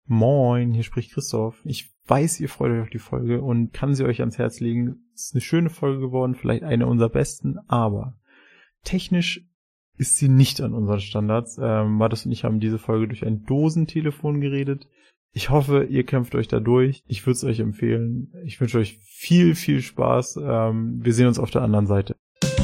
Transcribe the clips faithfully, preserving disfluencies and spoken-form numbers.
Moin, hier spricht Christoph. Ich weiß, ihr freut euch auf die Folge und kann sie euch ans Herz legen. Es ist eine schöne Folge geworden, vielleicht eine unserer besten, aber technisch ist sie nicht an unseren Standards. Ähm, Mathis und ich haben diese Folge durch ein Dosentelefon geredet. Ich hoffe, ihr kämpft euch da durch. Ich würde es euch empfehlen. Ich wünsche euch viel, viel Spaß. Ähm, wir sehen uns auf der anderen Seite.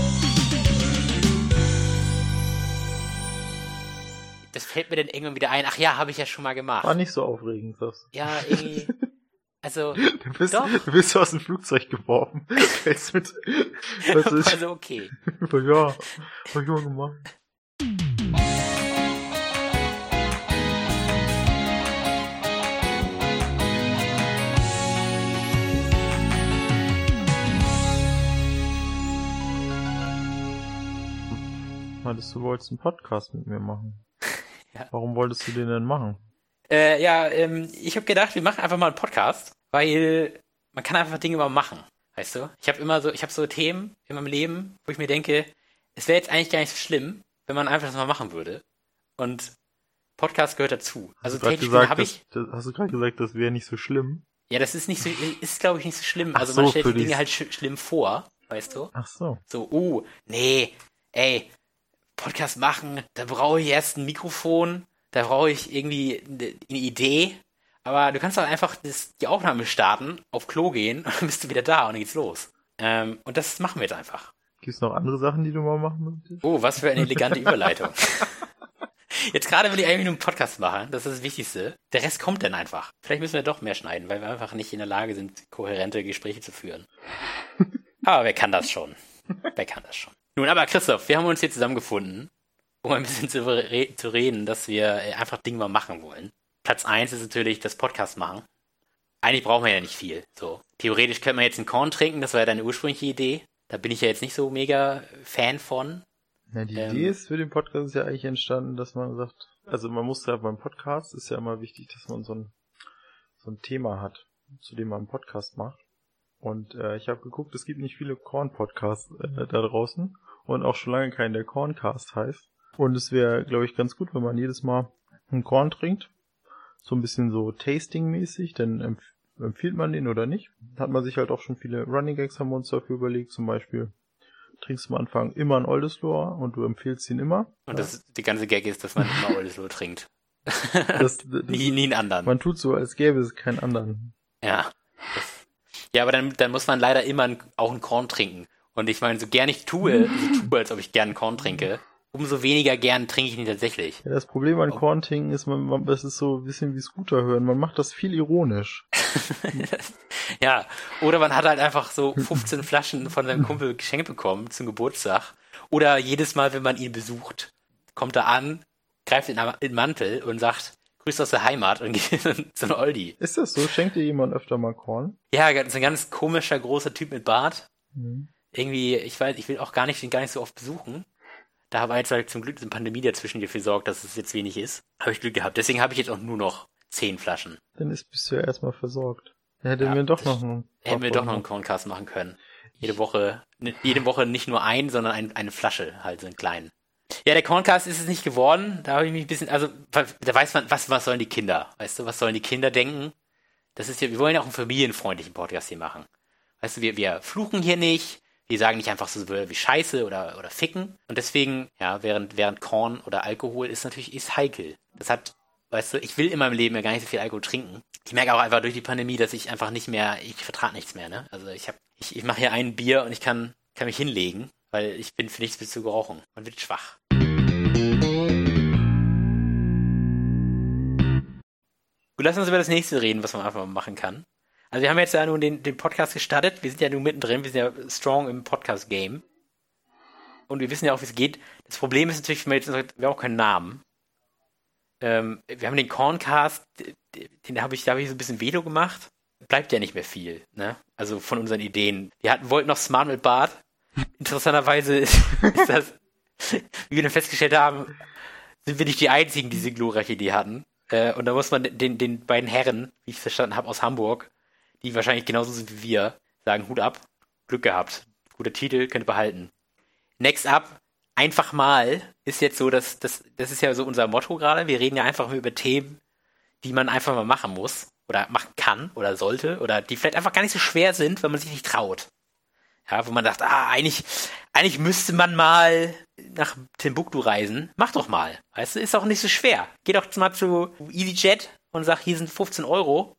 Das fällt mir dann irgendwann wieder ein. Ach ja, habe ich ja schon mal gemacht. War nicht so aufregend, sagst du. Ja, irgendwie. Also. Du bist, doch. Du bist aus dem Flugzeug geworfen. Fällst mit. Was ist? Also okay. Ja, hab ich mal gemacht. Hattest du wolltest einen Podcast mit mir machen? Ja. Warum wolltest du den denn machen? Äh, ja, ähm, ich habe gedacht, wir machen einfach mal einen Podcast, weil man kann einfach Dinge mal machen, weißt du? Ich habe immer so, ich habe so Themen in meinem Leben, wo ich mir denke, es wäre jetzt eigentlich gar nicht so schlimm, wenn man einfach das mal machen würde. Und Podcast gehört dazu. Also technisch habe ich. Das, hast du gerade gesagt, das wäre nicht so schlimm? Ja, das ist nicht so, ist glaube ich nicht so schlimm. Ach also so, man stellt die die Dinge halt sch- schlimm vor, weißt du? Ach so. So, uh, nee, ey, Podcast machen, da brauche ich erst ein Mikrofon, da brauche ich irgendwie eine Idee, aber du kannst doch einfach das, die Aufnahme starten, auf Klo gehen und dann bist du wieder da und dann geht's los. Ähm, und das machen wir jetzt einfach. Gibt es noch andere Sachen, die du mal machen möchtest? Oh, was für eine elegante Überleitung. Jetzt gerade will ich eigentlich nur einen Podcast machen, das ist das Wichtigste. Der Rest kommt dann einfach. Vielleicht müssen wir doch mehr schneiden, weil wir einfach nicht in der Lage sind, kohärente Gespräche zu führen. Aber wer kann das schon? Wer kann das schon? Nun, aber Christoph, wir haben uns hier zusammengefunden, um ein bisschen zu, re- zu reden, dass wir einfach Dinge mal machen wollen. Platz eins ist natürlich das Podcast machen. Eigentlich brauchen wir ja nicht viel. So, theoretisch könnte man jetzt einen Korn trinken, das war ja deine ursprüngliche Idee. Da bin ich ja jetzt nicht so mega Fan von. Ja, die ähm, Idee ist für den Podcast ist ja eigentlich entstanden, dass man sagt, also man muss ja beim Podcast ist ja immer wichtig, dass man so ein so ein Thema hat, zu dem man einen Podcast macht. Und äh, ich habe geguckt, es gibt nicht viele Korn-Podcasts äh, da draußen und auch schon lange keinen, der Korncast heißt. Und es wäre, glaube ich, ganz gut, wenn man jedes Mal einen Korn trinkt. So ein bisschen so Tasting-mäßig, dann empf- empfiehlt man den oder nicht. Hat man sich halt auch schon viele Running Gags haben wir uns dafür überlegt. Zum Beispiel trinkst du am Anfang immer einen Oldesloe und du empfiehlst ihn immer. Und das, die ganze Gag ist, dass man immer Oldesloe trinkt. Das, das, nie, nie einen anderen. Man tut so, als gäbe es keinen anderen. Ja. Das, ja, aber dann, dann muss man leider immer ein, auch einen Korn trinken. Und ich meine, so gern ich tue, so tue, als ob ich gern einen Korn trinke, umso weniger gern trinke ich ihn tatsächlich. Ja, das Problem an Korn trinken ist, man, man, das ist so ein bisschen wie Scooter hören. Man macht das viel ironisch. Ja, oder man hat halt einfach so fünfzehn Flaschen von seinem Kumpel geschenkt bekommen zum Geburtstag. Oder jedes Mal, wenn man ihn besucht, kommt er an, greift in den Mantel und sagt, Grüß aus der Heimat und geht so ein Oldie. Ist das so? Schenkt dir jemand öfter mal Korn? Ja, das ist ein ganz komischer, großer Typ mit Bart. Mhm. Irgendwie, ich weiß, ich will auch gar nicht, den gar nicht so oft besuchen. Da habe ich jetzt halt zum Glück eine Pandemie dazwischen dafür gesorgt, dass es jetzt wenig ist. Habe ich Glück gehabt. Deswegen habe ich jetzt auch nur noch zehn Flaschen. Dann ist, bist du ja erstmal versorgt. Dann hätten Ja, wir doch noch einen. Hätten wir doch noch einen Corncast machen können. Jede Woche, jede Woche nicht nur ein, sondern ein, eine Flasche, halt so einen kleinen. Ja, der Corncast ist es nicht geworden. Da habe ich mich ein bisschen, also da weiß man, was, was sollen die Kinder? Weißt du, was sollen die Kinder denken? Das ist ja, wir wollen ja auch einen familienfreundlichen Podcast hier machen. Weißt du, wir, wir fluchen hier nicht, wir sagen nicht einfach so wie Scheiße oder, oder Ficken. Und deswegen, ja, während, während Korn oder Alkohol ist natürlich ist heikel. Das hat, weißt du, ich will in meinem Leben ja gar nicht so viel Alkohol trinken. Ich merke auch einfach durch die Pandemie, dass ich einfach nicht mehr, ich vertrage nichts mehr, ne? Also ich habe, ich, ich mache hier ein Bier und ich kann, kann mich hinlegen, weil ich bin für nichts bis zu gerauchen. Man wird schwach. Gut, lass uns über das nächste reden, was man einfach mal machen kann. Also wir haben jetzt ja nun den, den Podcast gestartet. Wir sind ja nun mittendrin. Wir sind ja strong im Podcast-Game. Und wir wissen ja auch, wie es geht. Das Problem ist natürlich, wir haben auch keinen Namen. Ähm, wir haben den Corncast, den, den habe ich, da habe ich so ein bisschen Veto gemacht. Bleibt ja nicht mehr viel, ne? Also von unseren Ideen. Wir hatten, wollten noch Smart mit Bart. Interessanterweise ist, ist das, wie wir dann festgestellt haben, sind wir nicht die Einzigen, die diese glorreiche Idee hatten. Äh, und da muss man den, den beiden Herren, wie ich es verstanden habe, aus Hamburg, die wahrscheinlich genauso sind wie wir, sagen, Hut ab, Glück gehabt. Guter Titel, könnt ihr behalten. Next up, einfach mal, ist jetzt so, dass das, das ist ja so unser Motto gerade. Wir reden ja einfach über Themen, die man einfach mal machen muss oder machen kann oder sollte oder die vielleicht einfach gar nicht so schwer sind, wenn man sich nicht traut. Ja, wo man sagt, ah, eigentlich, eigentlich müsste man mal nach Timbuktu reisen. Mach doch mal. Weißt du, ist auch nicht so schwer. Geh doch mal zu EasyJet und sag, hier sind fünfzehn Euro,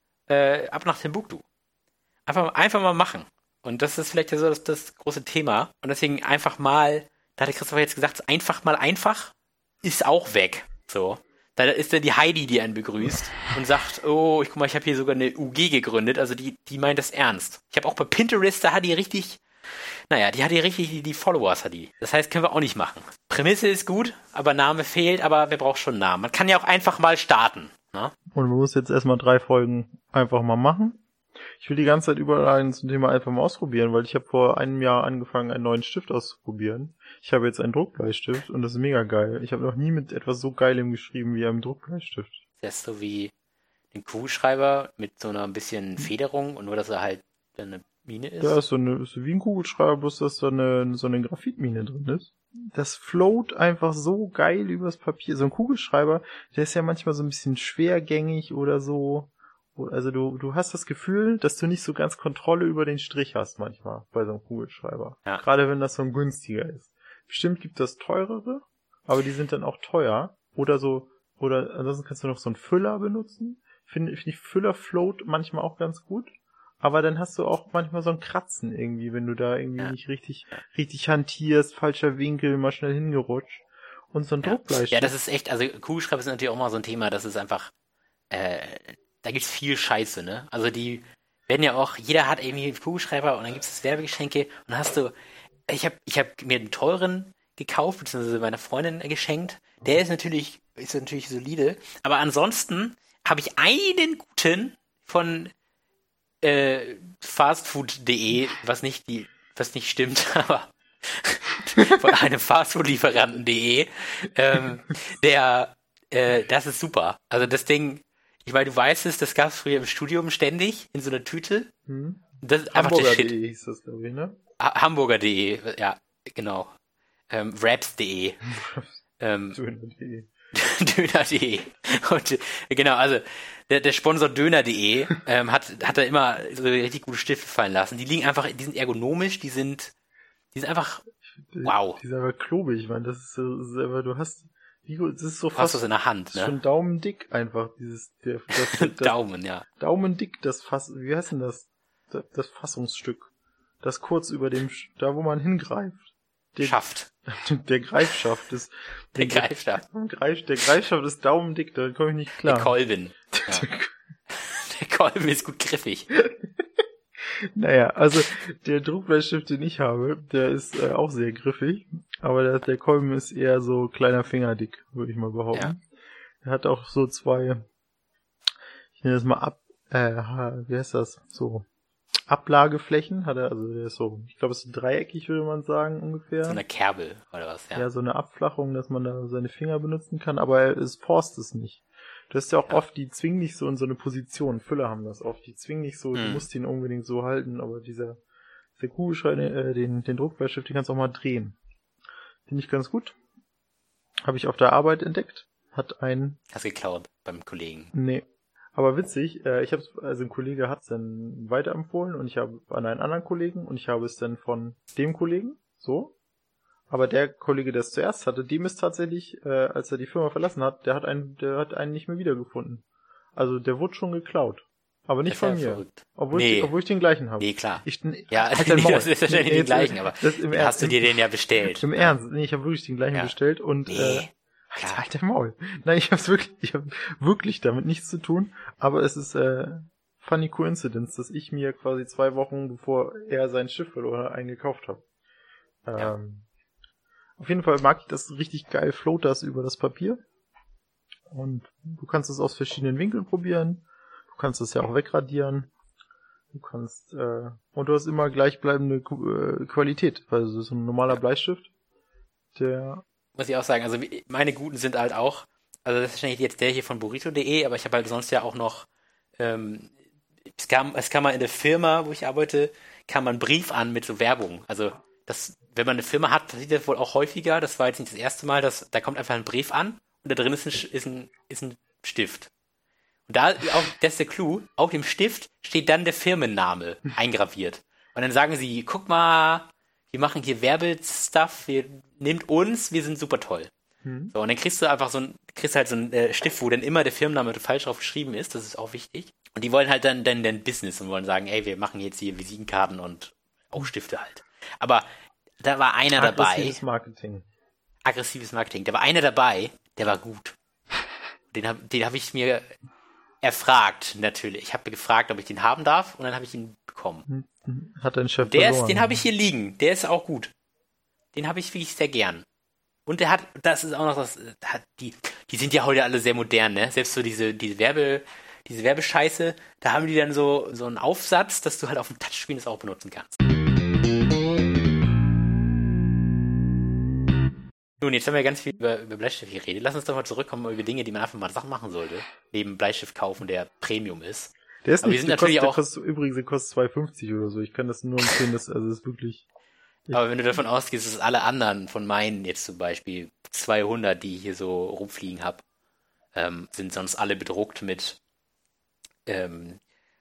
äh, ab nach Timbuktu. Einfach, einfach mal machen. Und das ist vielleicht so das, das große Thema. Und deswegen einfach mal, da hatte Christopher jetzt gesagt, einfach mal einfach ist auch weg. So. Da ist dann die Heidi, die einen begrüßt und sagt, oh, ich guck mal, ich habe hier sogar eine U G gegründet, also die, die meint das ernst. Ich habe auch bei Pinterest, da hat die richtig, naja, die hat die richtig, die, die Followers hat die. Das heißt, können wir auch nicht machen. Prämisse ist gut, aber Name fehlt, aber wer braucht schon einen Namen? Man kann ja auch einfach mal starten. Ne? Und man muss jetzt erstmal drei Folgen einfach mal machen. Ich will die ganze Zeit überall zum Thema einfach mal ausprobieren, weil ich habe vor einem Jahr angefangen, einen neuen Stift auszuprobieren. Ich habe jetzt einen Druckbleistift und das ist mega geil. Ich habe noch nie mit etwas so Geilem geschrieben wie einem Druckbleistift. Das ist so wie ein Kugelschreiber mit so einer ein bisschen Federung und nur, dass er halt eine Mine ist. Ja, ist so, eine, ist so wie ein Kugelschreiber, bloß dass da eine, so eine Graphitmine drin ist. Das float einfach so geil übers Papier. So ein Kugelschreiber, der ist ja manchmal so ein bisschen schwergängig oder so. Also du, du hast das Gefühl, dass du nicht so ganz Kontrolle über den Strich hast manchmal bei so einem Kugelschreiber. Ja. Gerade wenn das so ein günstiger ist. Bestimmt gibt es teurere, aber die sind dann auch teuer. Oder so, oder ansonsten kannst du noch so einen Füller benutzen. Finde find ich Füller float manchmal auch ganz gut. Aber dann hast du auch manchmal so ein Kratzen irgendwie, wenn du da irgendwie ja. nicht richtig, richtig hantierst, falscher Winkel, mal schnell hingerutscht. Und so ein ja. Druckbleistift. Ja, das ist echt, also Kugelschreiber ist natürlich auch mal so ein Thema, das ist einfach, äh, da gibt's viel Scheiße, ne? Also die werden ja auch, jeder hat irgendwie einen Kugelschreiber und dann gibt's das Werbegeschenke und dann hast du, ich habe ich hab mir einen teuren gekauft, beziehungsweise meiner Freundin geschenkt. Der ist natürlich, ist natürlich solide, aber ansonsten habe ich einen guten von äh, fastfood punkt de, was nicht die, was nicht stimmt, aber von einem Fastfood-Lieferanten punkt de, ähm, der, äh, das ist super. Also das Ding, ich meine, du weißt es, das gab es früher im Studium ständig, in so einer Tüte. Hm. Das ist einfach der Shit. Hamburger punkt de hieß das, glaube ich, ne? Ha- Hamburger punkt de, ja, genau. Ähm, Raps punkt de. ähm, Döner punkt de. Döner punkt de. Und, äh, genau, also der, der Sponsor Döner punkt de ähm, hat, hat da immer so richtig gute Stifte fallen lassen. Die liegen einfach, die sind ergonomisch, die sind, die sind einfach, wow. Die sind aber klobig, ich meine, das ist so, das ist einfach, du hast, wie gut, das ist so Du hast fast das in der Hand, ne? schon daumendick einfach, dieses, der, das, das, Daumen, ja. Daumendick, das Fass, wie heißt denn das? Das, das Fassungsstück. Das kurz über dem, Sch- da wo man hingreift. Der, Schaft. der Greifschaft ist, Der Greifschaft. Greif, der Greifschaft ist daumendick, da komme ich nicht klar. Der Kolben. Ja. Der Kolben ist gut griffig. Naja, also der Druckbleistift, den ich habe, der ist äh, auch sehr griffig, aber der, der Kolben ist eher so kleiner Fingerdick, würde ich mal behaupten. Ja. Er hat auch so zwei, ich nenne das mal ab, äh, wie heißt das, so Ablageflächen, hat er, also der ist so, ich glaube es ist dreieckig, würde man sagen, ungefähr. So eine Kerbel, oder was, ja. Ja, so eine Abflachung, dass man da seine Finger benutzen kann, aber er es forst es nicht. Du hast ja auch ja. oft, die zwingen dich so in so eine Position. Füller haben das oft. Die zwingen dich so, mhm. du musst ihn unbedingt so halten, aber dieser, dieser Kugelschreiber, äh, den, den Druckbleistift, den kannst du auch mal drehen. Finde ich ganz gut. Habe ich auf der Arbeit entdeckt. Hat ein... Hast geklaut beim Kollegen. Nee. Aber witzig, äh, ich habe also ein Kollege hat es dann weiterempfohlen und ich habe an einen anderen Kollegen und ich habe es dann von dem Kollegen, so. Aber der Kollege, der es zuerst hatte, dem ist tatsächlich, äh, als er die Firma verlassen hat, der hat einen, der hat einen nicht mehr wiedergefunden. Also der wurde schon geklaut. Aber nicht von mir. Verrückt. Obwohl, nee. ich, obwohl ich den gleichen habe. Nee, klar. Ich, ja, halt nee, das ist wahrscheinlich nee, den gleichen, aber das im Ernst, hast du dir den ja bestellt. Im Ernst, nee, ich habe wirklich den gleichen ja. bestellt und nee. äh, Alter, halt der Maul. Nein, ich hab's wirklich, ich hab wirklich damit nichts zu tun, aber es ist äh, funny coincidence, dass ich mir quasi zwei Wochen bevor er sein Schiff verloren hat, einen gekauft habe. Ähm, ja. Auf jeden Fall mag ich das richtig geil, float das über das Papier. Und du kannst es aus verschiedenen Winkeln probieren. Du kannst es ja auch wegradieren. Du kannst, äh, und du hast immer gleichbleibende äh, Qualität. Also so ein normaler Bleistift, der... Muss ich auch sagen, also meine guten sind halt auch, also das ist wahrscheinlich jetzt der hier von burrito punkt de, aber ich habe halt sonst ja auch noch, ähm, es kam, es kam mal in der Firma, wo ich arbeite, kam mal ein Brief an mit so Werbung. Also das, wenn man eine Firma hat, passiert das wohl auch häufiger. Das war jetzt nicht das erste Mal, dass da kommt einfach ein Brief an und da drin ist ein, ist ein, ist ein Stift. Und da, auch, das ist der Clou, auf dem Stift steht dann der Firmenname eingraviert. Und dann sagen sie, guck mal, wir machen hier Werbestuff, wir nehmt uns, wir sind super toll. Hm. So, und dann kriegst du einfach so ein, kriegst halt so einen äh, Stift, wo dann immer der Firmenname falsch drauf geschrieben ist, das ist auch wichtig. Und die wollen halt dann dein, dein Business und wollen sagen, ey, wir machen jetzt hier Visitenkarten und auch Stifte halt. Aber da war einer dabei. Aggressives Marketing. Aggressives Marketing. Da war einer dabei, der war gut. Den habe den hab ich mir erfragt, natürlich. Ich habe gefragt, ob ich den haben darf und dann habe ich ihn bekommen. Hat dein Chef der verloren. Ist, den habe ich hier liegen. Der ist auch gut. Den habe ich wirklich sehr gern. Und der hat, das ist auch noch das, hat die, die sind ja heute alle sehr modern, ne? Selbst so diese, diese Werbe, diese Werbescheiße, da haben die dann so, so einen Aufsatz, dass du halt auf dem Touchscreen das auch benutzen kannst. Nun, jetzt haben wir ganz viel über, über Bleistift geredet. Lass uns doch mal zurückkommen über Dinge, die man einfach mal Sachen machen sollte. Neben Bleistift kaufen, der Premium ist. Der ist Aber nicht, wir sind der natürlich kostet, auch, der kostet, übrigens, der kostet zwei fünfzig oder so. Ich kann das nur empfehlen, das, also das ist wirklich... Aber wenn du davon ausgehst, dass alle anderen von meinen jetzt zum Beispiel zweihundert, die ich hier so rumfliegen habe, ähm, sind sonst alle bedruckt mit ähm,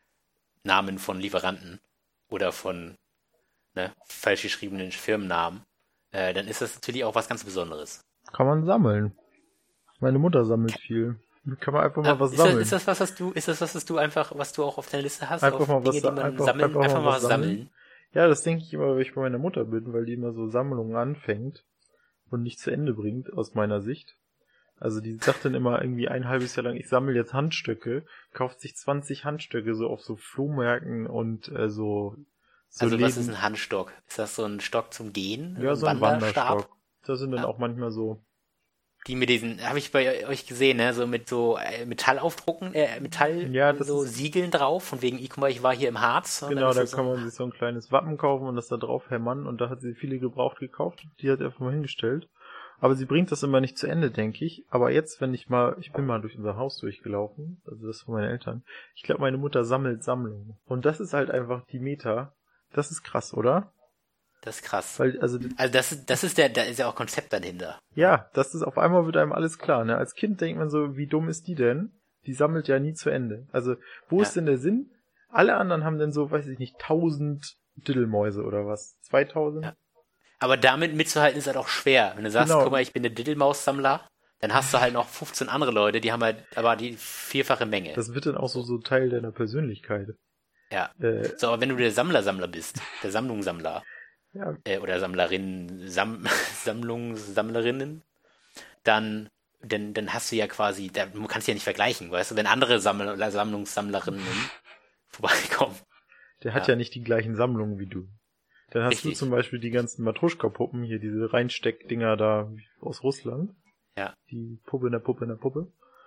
Namen von Lieferanten oder von ne, falsch geschriebenen Firmennamen, äh, dann ist das natürlich auch was ganz Besonderes. Kann man sammeln. Meine Mutter sammelt viel. Kann man einfach mal ah, was ist sammeln. Das, ist das was, was du, ist das was, was du einfach, was du auch auf deiner Liste hast? Einfach auf mal was Dinge, die man einfach, sammeln, einfach, einfach mal was sammeln. sammeln. Ja, das denke ich immer, wenn ich bei meiner Mutter bin, weil die immer so Sammlungen anfängt und nicht zu Ende bringt, aus meiner Sicht. Also die sagt dann immer irgendwie ein halbes Jahr lang, ich sammle jetzt Handstöcke, kauft sich zwanzig Handstöcke so auf so Flohmärkten und äh, so, so Also Läden. was ist ein Handstock? Ist das so ein Stock zum Gehen? Ja, so ein Wanderstab? Wanderstock. Da sind dann Ja. auch manchmal so... Die mit diesen, habe ich bei euch gesehen, ne, so mit so äh, Metallaufdrucken, äh, Metall, Ja, das so ist- Siegeln drauf, von wegen, guck mal, ich war hier im Harz. Und Genau, dann da ist das kann so, man sich so ein kleines Wappen kaufen und das da drauf hämmern und da hat sie viele gebraucht gekauft. Die hat sie einfach mal hingestellt. Aber sie bringt das immer nicht zu Ende, denke ich. Aber jetzt, wenn ich mal, ich bin mal durch unser Haus durchgelaufen, also das von meinen Eltern. Ich glaube, meine Mutter sammelt Sammlungen. Und das ist halt einfach die Meta. Das ist krass, oder? Das ist krass. Weil, also, Also das, das ist der, da ist ja auch Konzept dahinter. ja, das ist, auf einmal wird einem alles klar, ne? Als Kind denkt man so, wie dumm ist die denn? Die sammelt ja nie zu Ende. Also, wo Ja. ist denn der Sinn? Alle anderen haben dann so, weiß ich nicht, tausend Diddelmäuse oder was? zweitausend? Ja. Aber damit mitzuhalten ist halt auch schwer. Wenn du sagst, Genau. guck mal, ich bin der Diddelmaus-Sammler, dann hast du halt noch fünfzehn andere Leute, die haben halt aber die vierfache Menge. Das wird dann auch so, so Teil deiner Persönlichkeit. Ja. Äh, So, aber wenn du der Sammler-Sammler bist, der Sammlungssammler, ja, äh, oder Sammlerinnen, Sam Sammlungssammlerinnen, dann, dann, dann hast du ja quasi, da, du kannst ja nicht vergleichen, weißt du, wenn andere Sammler, Sammlungssammlerinnen vorbeikommen. der hat Ja. ja nicht die gleichen Sammlungen wie du. Dann hast Richtig. du zum Beispiel die ganzen Matruschka-Puppen, hier diese Reinsteckdinger da aus Russland. Ja. Die Puppe in der Puppe in der Puppe.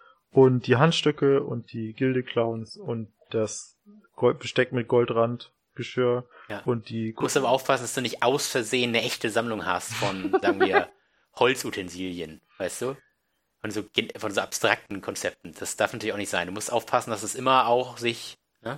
Und die Handstöcke und die Gilde-Clowns und das Gold Besteck mit Goldrand, Geschirr Ja. und die... Du musst aber aufpassen, dass du nicht aus Versehen eine echte Sammlung hast von, sagen wir, Holzutensilien, weißt du? Von so, gen- von so abstrakten Konzepten. Das darf natürlich auch nicht sein. Du musst aufpassen, dass es immer auch sich ne,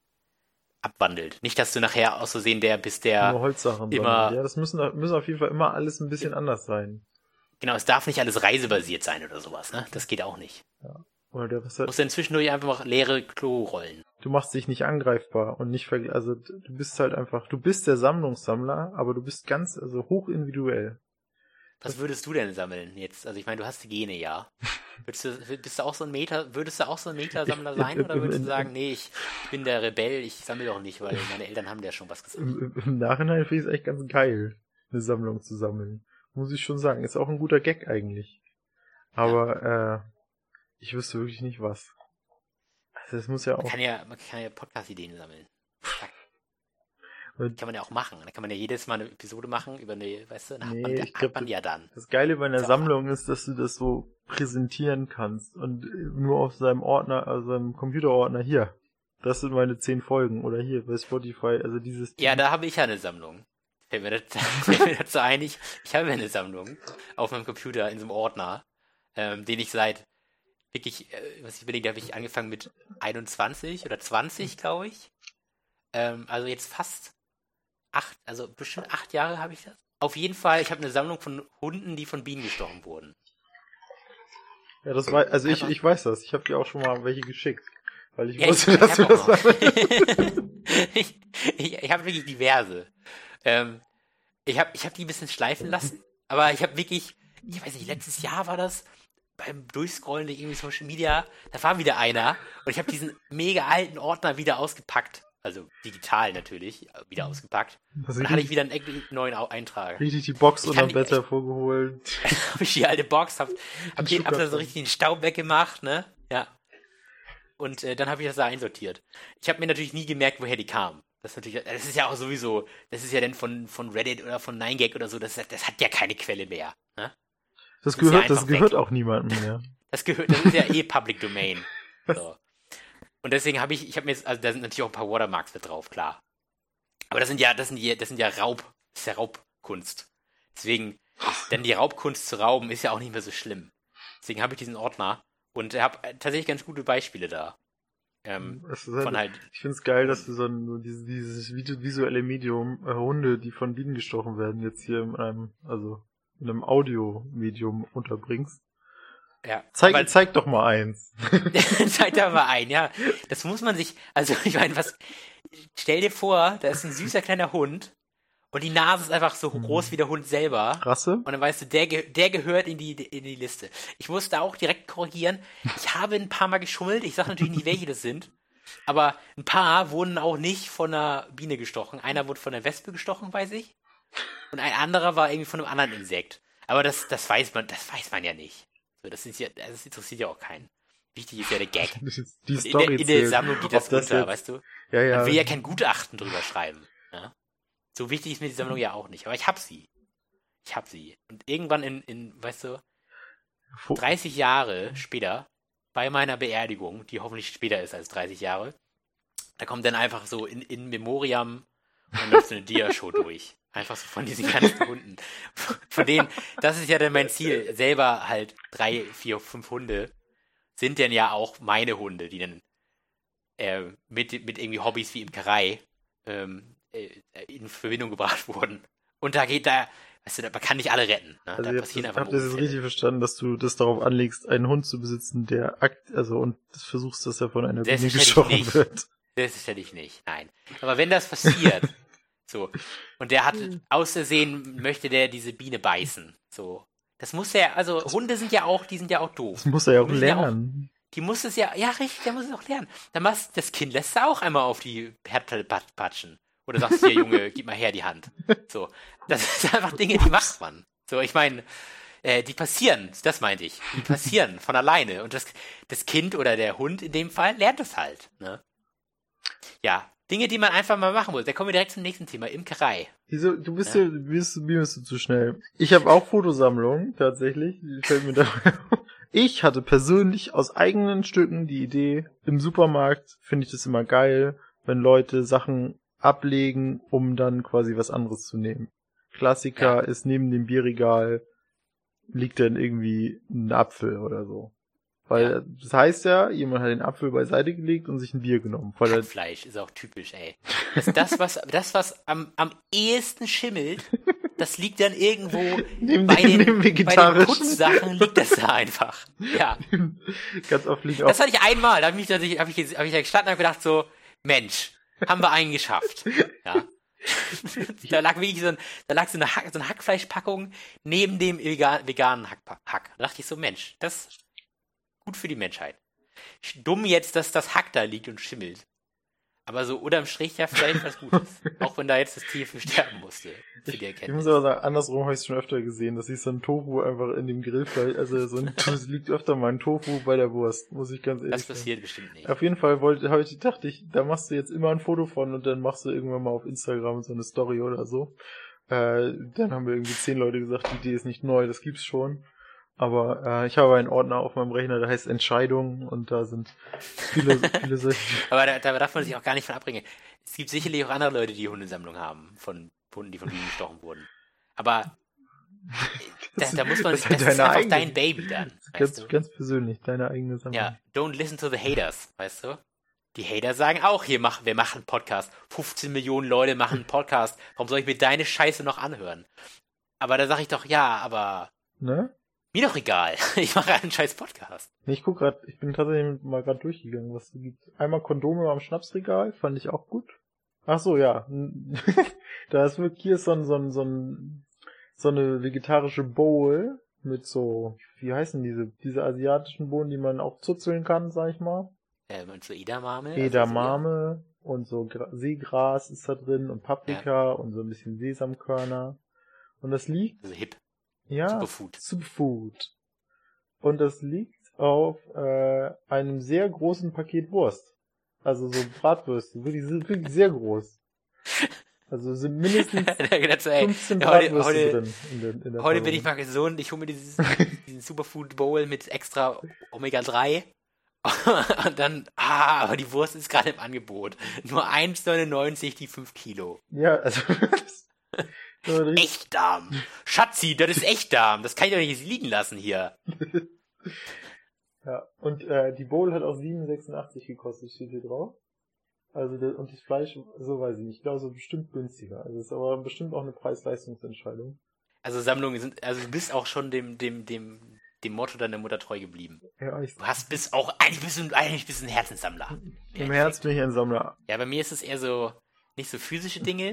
abwandelt. Nicht, dass du nachher aus Versehen der bist, der... Nur Holzsachen immer- sammeln. Ja, das müssen, müssen auf jeden Fall immer alles ein bisschen anders sein. Genau, es darf nicht alles reisebasiert sein oder sowas, ne? Das geht auch nicht. Oder der, was Du musst dann zwischendurch einfach mal leere Klorollen. du machst dich nicht angreifbar und nicht verg also du bist halt einfach, du bist der Sammlungssammler, aber du bist ganz, also hoch individuell. Was würdest du denn sammeln jetzt? Also ich meine, du hast die Gene, ja. Würdest du, bist du auch so ein Meta, würdest du auch so ein Metasammler Ich- sein im- oder würdest im- du sagen, nee, ich bin der Rebell, ich sammle doch nicht, weil meine Eltern haben ja schon was gesagt. Im, im, im Nachhinein finde ich es echt ganz geil, eine Sammlung zu sammeln. Muss ich schon sagen. Ist auch ein guter Gag eigentlich. Aber äh, ich wüsste wirklich nicht was. Also es muss ja Man auch... kann ja, man kann ja Podcast-Ideen sammeln. Zack. Und Kann man ja auch machen. Da kann man ja jedes Mal eine Episode machen über eine, weißt du, dann Nee, hat man, ich glaub, hat man ja dann. das Geile bei einer Ist auch- Sammlung ist, dass du das so präsentieren kannst und nur auf seinem Ordner, also seinem Computerordner hier. Das sind meine zehn Folgen oder hier bei Spotify, also dieses... Ja, da habe ich ja eine Sammlung. Fällt mir das- fällt mir dazu ein, ich, ich habe ja eine Sammlung auf meinem Computer in so einem Ordner, ähm, den ich seit wirklich, äh, was ich überlege, habe ich angefangen mit einundzwanzig oder zwanzig, glaube ich. Ähm, also jetzt fast acht, also bestimmt acht Jahre habe ich das. Auf jeden Fall, ich habe eine Sammlung von Hunden, die von Bienen gestochen wurden. Ja, das war, also ich, ich weiß das. Ich habe dir auch schon mal welche geschickt. Weil ich Ja, wusste, ich, dass ich du hab das auch sagst. noch. ich ich, ich habe wirklich diverse. Ähm, ich habe ich hab die ein bisschen schleifen lassen, aber ich habe wirklich, ich weiß nicht, letztes Jahr war das, beim Durchscrollen durch irgendwie Social Media, da war wieder einer und ich habe diesen mega alten Ordner wieder ausgepackt. Also digital natürlich, wieder ausgepackt. Das Und ist dann hatte ich richtig, wieder einen echt neuen Au- Eintrag. richtig die Box Ich unterm kann- Bett ich- hervorgeholt. Habe ich die alte Box, hab, hab, hier, hab da so Schuhkarton. richtig den Staub weggemacht, ne? Ja. Und äh, dann habe ich das da einsortiert. Ich habe mir natürlich nie gemerkt, woher die kamen. Das ist natürlich, das ist ja auch sowieso, das ist ja dann von, von Reddit oder von nine gag oder so, das, das hat ja keine Quelle mehr. Ne? Das ist ja gehört, das einfach gehört weg. auch niemandem mehr. Das gehört, das ist ja eh Public Domain. So. Und deswegen habe ich, ich habe mir jetzt, also da sind natürlich auch ein paar Watermarks mit drauf, klar. Aber das sind ja, das sind ja, das sind ja Raub, das ist ja Raubkunst. Deswegen, denn die Raubkunst zu rauben ist ja auch nicht mehr so schlimm. Deswegen habe ich diesen Ordner und habe tatsächlich ganz gute Beispiele da. Ähm, Es ist halt, von halt, ich finde es geil, dass du so, ein, so dieses, dieses visu- visuelle Medium, äh, Hunde, die von Bienen gestochen werden, jetzt hier in einem, also in einem Audio-Medium unterbringst. ja. Zeig, aber- zeig doch mal eins. Zeig da mal ein, ja. Das muss man sich, also ich meine, was, stell dir vor, da ist ein süßer kleiner Hund und die Nase ist einfach so Mhm. groß wie der Hund selber. Rasse? Und dann weißt du, der, ge der gehört in die, in die Liste. Ich musste auch direkt korrigieren. Ich habe ein paar Mal geschummelt. Ich sage natürlich nicht, welche das sind. Aber ein paar wurden auch nicht von einer Biene gestochen. Einer wurde von einer Wespe gestochen, weiß ich. Und ein anderer war irgendwie von einem anderen Insekt. Aber das, das weiß man, das weiß man ja nicht. So, das ist ja, das interessiert ja auch keinen. Wichtig ist ja der Gag. Die Und in, Story der, in der zählt. Sammlung geht Ob das, das unter, jetzt- weißt du? Ja, ja. Man will ja kein Gutachten drüber schreiben. Ja? So wichtig ist mir die Sammlung ja auch nicht. Aber ich hab sie. Ich hab sie. Und irgendwann in, in weißt du, Fu- dreißig Jahre später, bei meiner Beerdigung, die hoffentlich später ist als dreißig Jahre, da kommt dann einfach so in, in Memoriam und dann läuft so eine Dia-Show durch. Einfach so von diesen ganzen Hunden. Von denen, das ist ja dann mein Ziel, selber halt drei, vier, fünf Hunde sind denn ja auch meine Hunde, die dann äh, mit, mit irgendwie Hobbys wie Imkerei ähm, äh, in Verbindung gebracht wurden. Und da geht da, weißt du, man kann nicht alle retten. Ne? Also Da jetzt passieren habt einfach ihr das jetzt Unfälle. richtig verstanden, dass du das darauf anlegst, einen Hund zu besitzen, der akt, also und das versuchst, dass er von einer Biene Selbstverständlich gestochen nicht. wird. Selbstverständlich nicht, nein. Aber wenn das passiert, so, und der hat aus Versehen, möchte der diese Biene beißen, so. Das muss er, also Hunde sind ja auch, die sind ja auch doof. Das muss er ja auch Müssen ja auch- lernen. Die muss es ja, ja richtig, der muss es auch lernen. Dann machst, das Kind lässt du auch einmal auf die Härtel pat- patschen. Oder sagst hier, Junge, gib mal her die Hand. So. Das sind einfach Dinge, die macht man. So, ich meine, äh, die passieren, das meinte ich. Die passieren von alleine. Und das, das Kind oder der Hund in dem Fall lernt es halt. Ne? Ja, Dinge, die man einfach mal machen muss. Da kommen wir direkt zum nächsten Thema, Imkerei. Wieso, du bist Ja. ja, du bist, mir bist du zu schnell. Ich habe auch Fotosammlungen, tatsächlich. Die fällt mir dabei auf. Ich hatte persönlich aus eigenen Stücken die Idee, im Supermarkt finde ich das immer geil, wenn Leute Sachen ablegen, um dann quasi was anderes zu nehmen. Klassiker Ja. ist neben dem Bierregal liegt dann irgendwie ein Apfel oder so. Weil Ja. das heißt ja, jemand hat den Apfel beiseite gelegt und sich ein Bier genommen. Weil er, Fleisch ist auch typisch, ey. Das, das was, das, was am, am ehesten schimmelt, das liegt dann irgendwo neben bei dem, den, dem bei den vegetarischen. Putzsachen liegt das da einfach. Ja. Ganz oft liegt auch Das hatte ich einmal, da habe ich, da hab ich, hab ich, hab ich da gestanden und hab gedacht so, Mensch, haben wir einen geschafft. Ja. Da lag wirklich so, ein, da lag so eine, Hack, so eine Hackfleischpackung neben dem vegan, veganen Hack, Hack. Da dachte ich so, Mensch, das ist gut für die Menschheit. Dumm jetzt, dass das Hack da liegt und schimmelt. Aber so unterm Strich ja vielleicht was Gutes. Auch wenn da jetzt das Tier für sterben musste. Für die Ich Erkenntnis. muss aber sagen, andersrum habe ich es schon öfter gesehen, dass ich so ein Tofu einfach in dem Grillfleisch, also so ein, es liegt öfter mal ein Tofu bei der Wurst, muss ich ganz ehrlich Das sagen. passiert bestimmt nicht. Auf jeden Fall wollte, habe ich, dachte ich, da machst du jetzt immer ein Foto von und dann machst du irgendwann mal auf Instagram so eine Story oder so. Äh, dann haben wir irgendwie zehn Leute gesagt, die Idee ist nicht neu, das gibt's schon. Aber äh, ich habe einen Ordner auf meinem Rechner, der heißt Entscheidungen und da sind viele, viele solche. Aber da, da darf man sich auch gar nicht von abbringen. Es gibt sicherlich auch andere Leute, die Hundesammlung haben, von Hunden, die von Bienen gestochen wurden. Aber da, da muss man das sich, ist das halt ist deine einfach eigene- dein Baby dann, weißt Ganz, du? ganz persönlich, deine eigene Sammlung. Ja, don't listen to the haters, weißt du? Die Hater sagen auch, hier machen, wir machen einen Podcast. fünfzehn Millionen Leute machen einen Podcast. Warum soll ich mir deine Scheiße noch anhören? Aber da sag ich doch, ja, aber Ne? Mir doch egal. Ich mache einen scheiß Podcast. Nee, ich guck grad, ich bin tatsächlich mal gerade durchgegangen, was es gibt. Einmal Kondome am Schnapsregal, fand ich auch gut. Ach so, ja. Da ist wirklich hier so ein, so ein, so ein, so eine vegetarische Bowl mit so, wie heißen diese, diese asiatischen Bohnen, die man auch zuzeln kann, sag ich mal. Ähm, und so Edamame. Edamame also so, und so Gra- Seegras ist da drin und Paprika ja. und so ein bisschen Sesamkörner. Und das liegt... Also hip. Ja, Superfood. Superfood. Und das liegt auf äh, einem sehr großen Paket Wurst. Also so Bratwürste, wirklich, wirklich sehr groß. Also sind mindestens fünfzehn Bratwürste heute, drin. In der, in der heute bin ich mal gesund, ich hole mir dieses, diesen Superfood Bowl mit extra Omega drei. Und dann, ah, aber die Wurst ist gerade im Angebot. Nur eins neunundneunzig die fünf Kilo. Ja, also... Echtdarm. Schatzi, das ist Echtdarm. Das kann ich doch nicht liegen lassen hier. Ja, und äh, die Bowl hat auch sieben sechsundachtzig gekostet, steht hier drauf. Also das, und das Fleisch, so weiß ich nicht, ich glaube so bestimmt günstiger. Also ist aber bestimmt auch eine Preis-Leistungs-Entscheidung. Also Sammlungen sind, also du bist auch schon dem, dem, dem, dem Motto deiner Mutter treu geblieben. Ja, ich du hast bist auch, eigentlich bist du, eigentlich bist du ein Herzenssammler. Im Herz bin ich ein Sammler. Ja, bei mir ist es eher so, nicht so physische Dinge.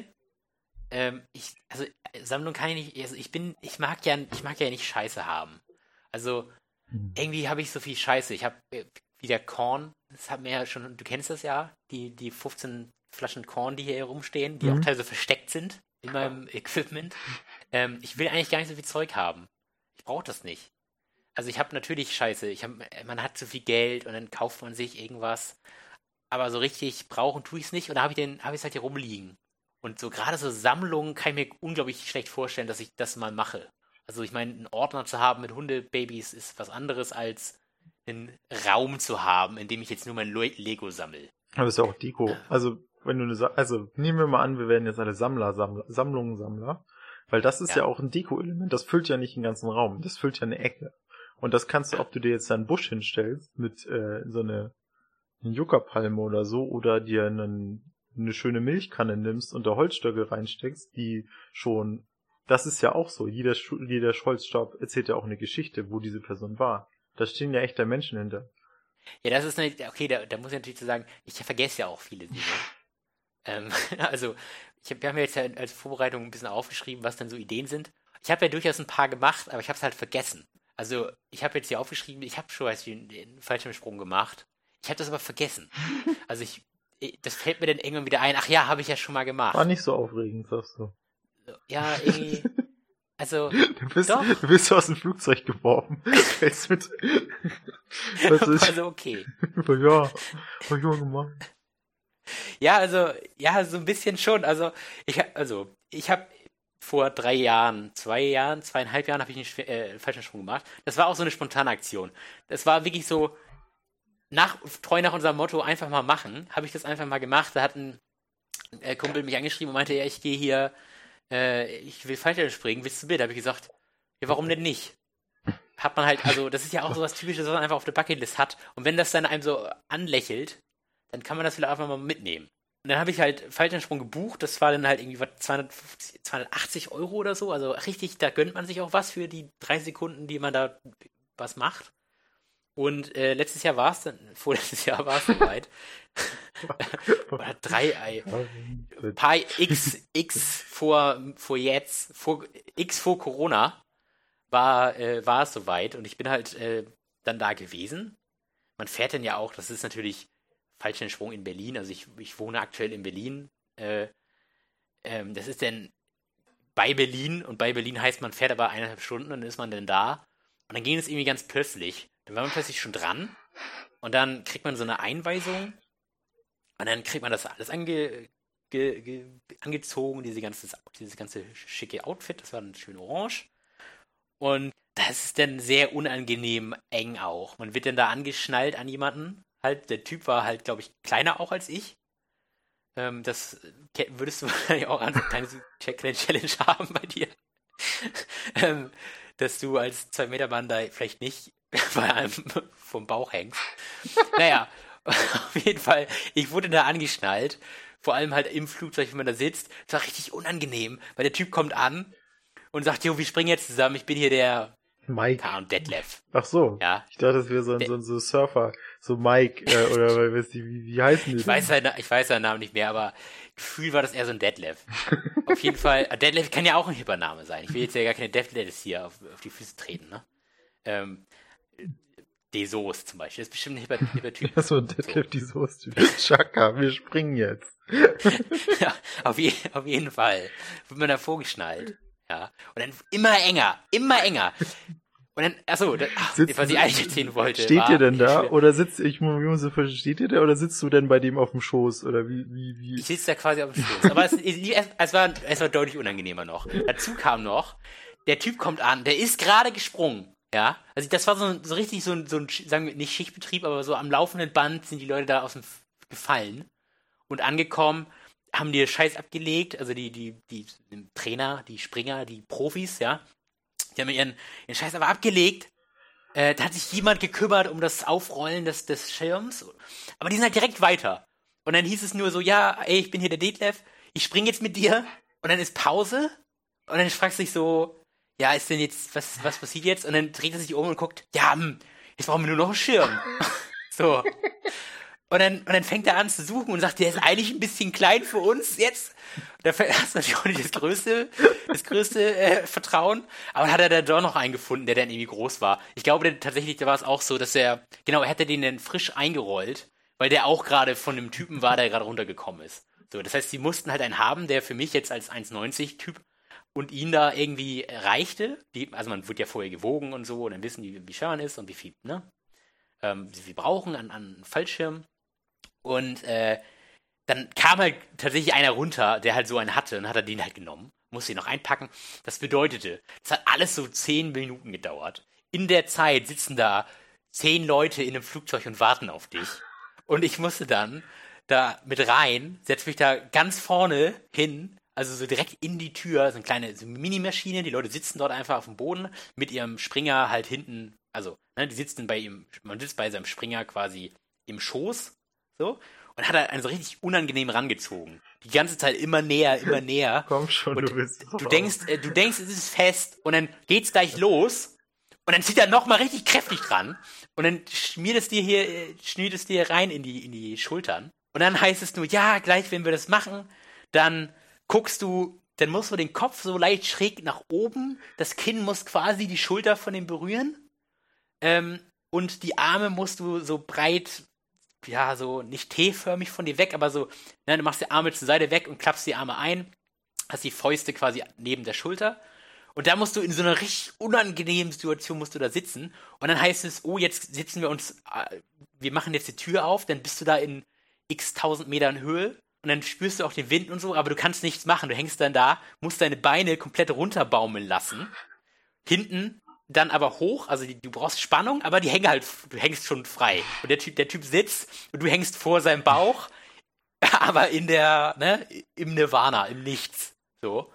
Ähm, ich, also Sammlung kann ich nicht, also ich bin, ich mag ja, ich mag ja nicht Scheiße haben. Also irgendwie habe ich so viel Scheiße. Ich habe äh, wieder Korn, das hat mir ja schon, du kennst das ja, die, die fünfzehn Flaschen Korn, die hier herumstehen, die mhm. auch teilweise versteckt sind in meinem Equipment. Ähm, ich will eigentlich gar nicht so viel Zeug haben. Ich brauche das nicht. Also ich habe natürlich Scheiße. Ich hab, man hat zu viel Geld und dann kauft man sich irgendwas. Aber so richtig brauchen tue ich es nicht und da habe ich den, habe ich es halt hier rumliegen. Und so gerade so Sammlungen kann ich mir unglaublich schlecht vorstellen, dass ich das mal mache. Also ich meine, einen Ordner zu haben mit Hundebabys ist was anderes als einen Raum zu haben, in dem ich jetzt nur mein Le- Lego sammle. Aber das ist ja auch Deko. Also wenn du eine, Sa- also nehmen wir mal an, wir werden jetzt alle Sammler, Sammler Sammlungen-Sammler, weil das ist ja, ja auch ein Deko-Element. Das füllt ja nicht den ganzen Raum, das füllt ja eine Ecke. Und das kannst du, ob du dir jetzt einen Busch hinstellst mit äh, so eine, eine Juckerpalme oder so oder dir einen eine schöne Milchkanne nimmst und da Holzstöcke reinsteckst, die schon, das ist ja auch so, jeder, jeder Holzstab erzählt ja auch eine Geschichte, wo diese Person war. Da stehen ja echte Menschen hinter. Ja, das ist eine, okay, da, da muss ich natürlich zu sagen, ich vergesse ja auch viele Dinge. ähm, also, ich hab, wir haben ja jetzt ja als Vorbereitung ein bisschen aufgeschrieben, was dann so Ideen sind. Ich habe ja durchaus ein paar gemacht, aber ich habe es halt vergessen. Also, ich habe jetzt hier aufgeschrieben, ich habe schon weiß, einen, einen Fallschirmsprung gemacht. Ich habe das aber vergessen. Also, ich das fällt mir dann irgendwann wieder ein, ach ja, habe ich ja schon mal gemacht. War nicht so aufregend, sagst du. Ja, irgendwie, also, du bist, doch. Du bist aus dem Flugzeug geworfen. Fällst mit. Also, okay. Ja, hab ich mal gemacht. Ja, also, ja, so ein bisschen schon. Also, ich hab, also, ich habe vor drei Jahren, zwei Jahren, zweieinhalb Jahren habe ich einen äh, Fallschirmsprung gemacht. Das war auch so eine spontane Aktion. Das war wirklich so, Nach, treu nach unserem Motto, einfach mal machen, habe ich das einfach mal gemacht. Da hat ein äh, Kumpel mich angeschrieben und meinte, ja, ich gehe hier, äh, ich will Fallschirm springen, willst du mit? Da habe ich gesagt, ja, warum denn nicht? Hat man halt, also das ist ja auch so was Typisches, was man einfach auf der Bucketlist hat. Und wenn das dann einem so anlächelt, dann kann man das vielleicht einfach mal mitnehmen. Und dann habe ich halt Fallschirmsprung gebucht, das war dann halt irgendwie was zweihundertfünfzig, zweihundertachtzig Euro oder so, also richtig, da gönnt man sich auch was für die drei Sekunden, die man da was macht. Und äh, letztes Jahr war es dann, vorletztes Jahr war es soweit. Oder drei, Ei. Ein paar X, X vor, vor jetzt, vor, X vor Corona war, äh, war es soweit. Und ich bin halt äh, dann da gewesen. Man fährt dann ja auch, das ist natürlich Fallschirmsprung in Berlin. Also ich, ich wohne aktuell in Berlin. Äh, ähm, das ist dann bei Berlin. Und bei Berlin heißt, man fährt aber eineinhalb Stunden, dann ist man dann da. Und dann ging es irgendwie ganz plötzlich. Dann war man plötzlich schon dran und dann kriegt man so eine Einweisung und dann kriegt man das alles ange, ge, ge, angezogen, diese ganze, dieses ganze schicke Outfit, das war dann schön orange und das ist dann sehr unangenehm eng auch. Man wird dann da angeschnallt an jemanden, halt, der Typ war halt, glaube ich, kleiner auch als ich. Ähm, das würdest du wahrscheinlich auch an eine kleine Challenge haben bei dir. ähm, dass du als zwei Meter Mann da vielleicht nicht bei einem vom Bauch hängst. Naja, auf jeden Fall, ich wurde da angeschnallt, vor allem halt im Flugzeug, wenn man da sitzt. Es war richtig unangenehm, weil der Typ kommt an und sagt, jo, wir springen jetzt zusammen, ich bin hier der Mike. Ja, und Detlef. Ach so. Ja. Ich dachte, das wäre so ein, so ein so Surfer, so Mike, äh, oder weißt du, wie, wie heißen die? Ich weiß, seinen, ich weiß seinen Namen nicht mehr, aber Gefühl war das eher so ein Detlef. Auf jeden Fall, Detlef kann ja auch ein hipper Name sein. Ich will jetzt ja gar keine Detlefs hier auf, auf die Füße treten, ne? Ähm, Desos zum Beispiel, das ist bestimmt ein hipper, hipper Typ. Ja, so ein Detlef, so. Die Soße. Chaka, wir springen jetzt. Ja, auf, je, auf jeden Fall. Wird man da vorgeschnallt. Ja. Und dann immer enger, immer enger. Und dann, achso, das, ach, Sitzt, was ich eigentlich erzählen wollte. Steht war, ihr denn da? Ich, oder sitzt, ich muss so verstehen, steht ihr da oder sitzt du denn bei dem auf dem Schoß? Oder wie, wie, wie? Ich sitze da quasi auf dem Schoß. Aber es, es, es, war, es war deutlich unangenehmer noch. Dazu kam noch, der Typ kommt an, der ist gerade gesprungen. Ja, also das war so, so richtig so ein, so ein, sagen wir nicht Schichtbetrieb, aber so am laufenden Band sind die Leute da aus dem gefallen und angekommen, haben die Scheiß abgelegt, also die, die, die, die Trainer, die Springer, die Profis, ja, die haben ihren, ihren Scheiß aber abgelegt. Äh, da hat sich jemand gekümmert um das Aufrollen des, des Schirms, aber die sind halt direkt weiter. Und dann hieß es nur so, ja, ey, ich bin hier der Detlef, ich spring jetzt mit dir, und dann ist Pause, und dann fragst du dich so, ja, ist denn jetzt, was, was passiert jetzt? Und dann dreht er sich um und guckt, ja, hm, jetzt brauchen wir nur noch einen Schirm. So. Und dann, und dann fängt er an zu suchen und sagt, der ist eigentlich ein bisschen klein für uns jetzt. Da hast du natürlich auch nicht das größte, das größte äh, Vertrauen. Aber dann hat er dann doch noch einen gefunden, der dann irgendwie groß war. Ich glaube, der, tatsächlich, da war es auch so, dass er, genau, er hätte den dann frisch eingerollt, weil der auch gerade von dem Typen war, der gerade runtergekommen ist. So, das heißt, sie mussten halt einen haben, der für mich jetzt als eins neunzig Typ und ihn da irgendwie reichte. Die, also man wird ja vorher gewogen und so, und dann wissen die, wie schwer man ist und wie viel, ne, ähm, wie viel brauchen an, an Fallschirm. Und äh, dann kam halt tatsächlich einer runter, der halt so einen hatte, und hat er den halt genommen, musste ihn noch einpacken. Das bedeutete, das hat alles so zehn Minuten gedauert. In der Zeit sitzen da zehn Leute in einem Flugzeug und warten auf dich. Und ich musste dann da mit rein, setze mich da ganz vorne hin, also so direkt in die Tür, so eine kleine so eine Minimaschine, die Leute sitzen dort einfach auf dem Boden mit ihrem Springer halt hinten, also, ne, die sitzen bei ihm, man sitzt bei seinem Springer quasi im Schoß, so, und hat halt einen so richtig unangenehm rangezogen. Die ganze Zeit immer näher, immer näher. Komm schon, und du bist du denkst, äh, du denkst, es ist fest, und dann geht's gleich los, und dann zieht er nochmal richtig kräftig dran, und dann schmiert es dir hier, äh, schnürt es dir rein in die, in die Schultern. Und dann heißt es nur, ja, gleich, wenn wir das machen, dann guckst du, dann musst du den Kopf so leicht schräg nach oben, das Kinn muss quasi die Schulter von ihm berühren, ähm, und die Arme musst du so breit, ja, so nicht T-förmig von dir weg, aber so, ne, du machst die Arme zur Seite weg und klappst die Arme ein, hast die Fäuste quasi neben der Schulter, und da musst du in so einer richtig unangenehmen Situation musst du da sitzen, und dann heißt es, oh, jetzt sitzen wir uns, äh, wir machen jetzt die Tür auf, dann bist du da in x tausend Metern Höhe, und dann spürst du auch den Wind und so, aber du kannst nichts machen, du hängst dann da, musst deine Beine komplett runterbaumeln lassen, hinten dann aber hoch, also die, du brauchst Spannung, aber die hängen halt, du hängst schon frei. Und der Typ, der Typ sitzt und du hängst vor seinem Bauch, aber in der, ne, im Nirvana, im Nichts. So.